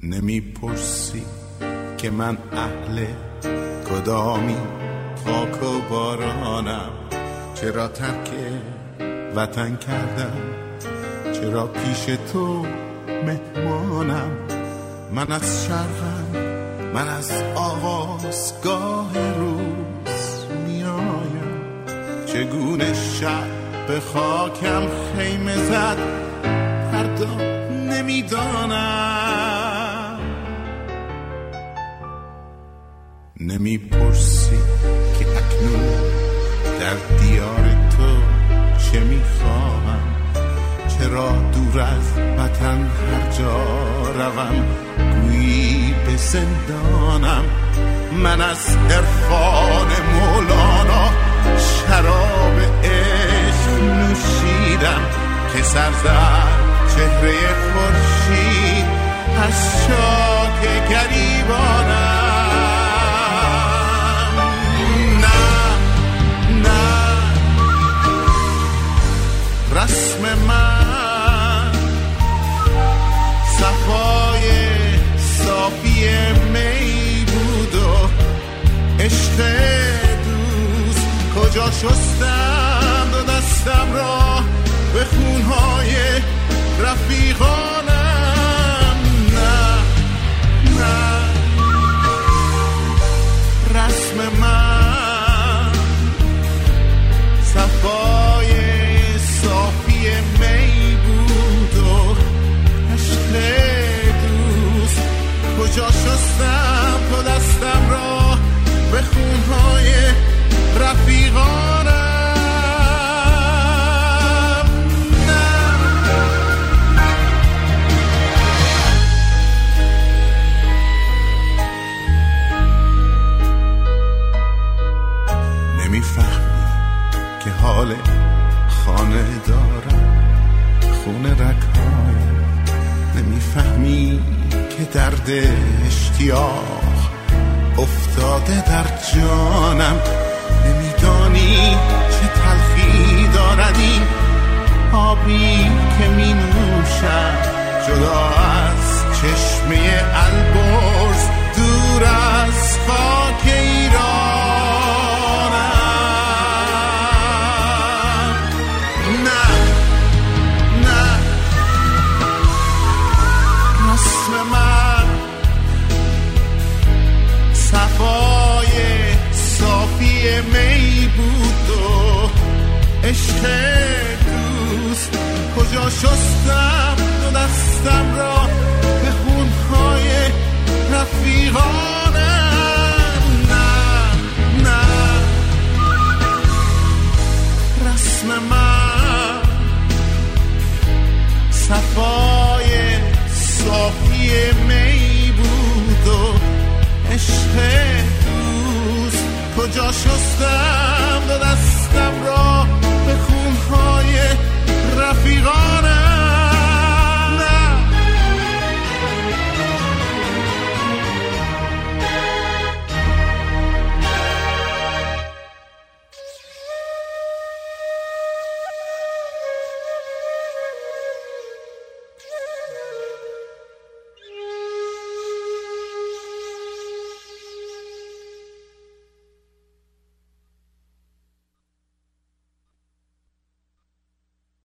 نمیپرسی که من اهل کدامی خاک و بارانم، چرا ترک وطن کردم، چرا پیش تو مهمانم. من از شرقم، من از آغازگاه روز میایم، چگونه شب به خاکم خیمه زد فردا نمیدانم. نمیپرسی که اکنون در دیار تو چه میخواهم، چرا دور از وطن هر جا روم گویی به زندانم. من از عرفان مولانا شراب عشق نوشیدم که سرزد چهره خورشید از شاک گریبانم. رسم من صفای صافی می بود و عشق دوست کجا شستم دو دستم را به خونهای رفیقانم. نه رسم من صفای صافی می بود و عشق دوست کجا شستم تو دستم را به خونهای رفیقانم. نمیفهمی که حال خانه دارم، خونه رگ‌هایم، نمیفهمی که درد اشتیاق افتاده در جانم. نمیدانی چه تلخی دارد این آبی که می نوشم جدا از چشمه البرز دور از خاک ایران. صفای صافی می بود و عشق دوست کجا شستم دو دستم را به خونهای رفیقانم. نه رسم من صفای صافی می بود و عشق دوست کجا شستم